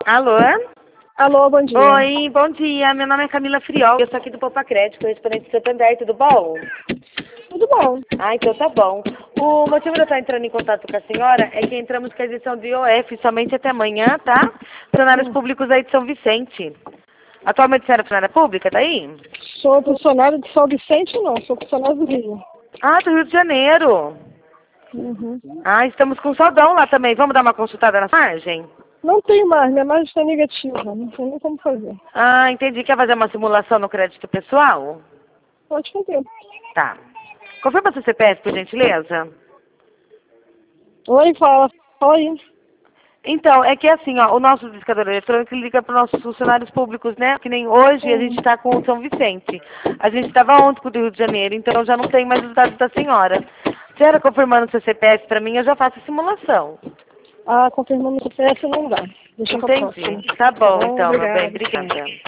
Alô? Alô, bom dia. Oi, bom dia. Meu nome é Camila Friol. Eu sou aqui do Poupa Crédito, correspondente do Santander. Tudo bom? Tudo bom? Ah, então tá bom. O motivo de eu estar entrando em contato com a senhora é que entramos com a edição de IOF somente até amanhã, tá? Funcionários públicos aí de São Vicente. Atualmente você era funcionária pública, daí? Sou funcionário de São Vicente, não. Sou funcionário do Rio. Ah, do Rio de Janeiro. Uhum. Ah, estamos com saudão lá também. Vamos dar uma consultada na margem? Não tenho mais. Minha margem está negativa. Não sei nem como fazer. Ah, entendi. Quer fazer uma simulação no crédito pessoal? Pode fazer. Tá. Confirma seu CPF, por gentileza. Oi, fala. Fala aí. Então, é que assim, ó, o nosso discador eletrônico liga para os nossos funcionários públicos, né? Que nem hoje a gente está com o São Vicente. A gente estava ontem com o do Rio de Janeiro, então eu já não tenho mais os dados da senhora. Senhora, confirmando seu CPF para mim, eu já faço a simulação. Ah, confirmando o CPF não dá. Deixa pra Entendi. próxima. Tá bom, Bom, então, meu bem. obrigada. Obrigada.